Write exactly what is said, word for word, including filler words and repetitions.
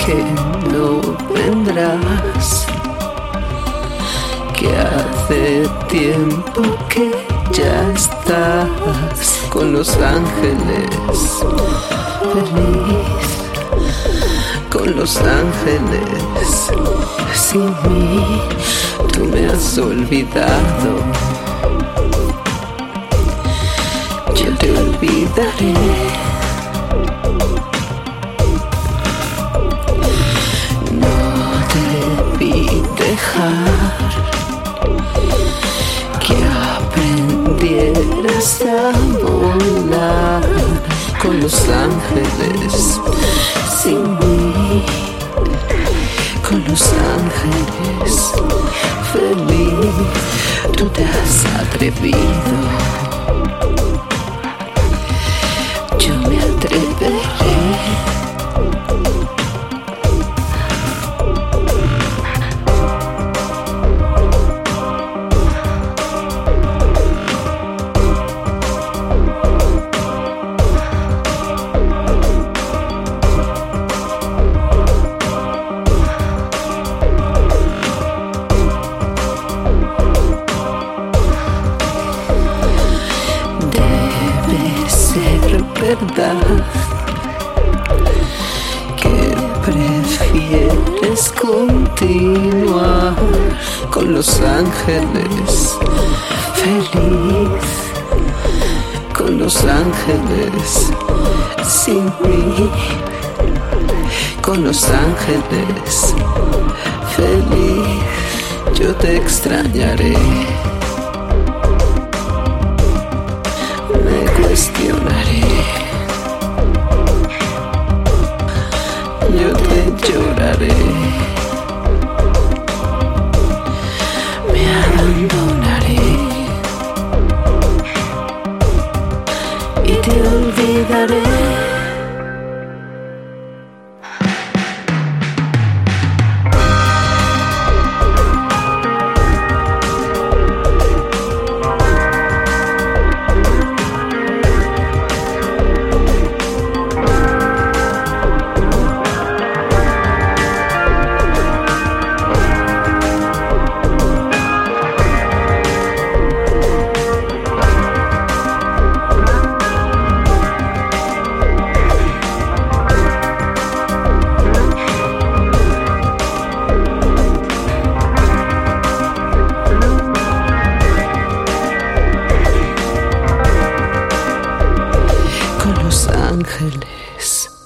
que no vendrás, que hace tiempo que ya estás con los ángeles, feliz con los ángeles. Sin mí tú me has olvidado, yo te olvidaré. Dejar que aprendieras a volar con los ángeles, sin mí, con los ángeles, feliz, tú te has atrevido, yo me atreveré. Verdad que prefieres continuar con los ángeles, feliz con los ángeles, sin mí, con los ángeles, feliz, yo te extrañaré. Me cuestionaré, yo te lloraré, me abandonaré y te olvidaré. Ángeles.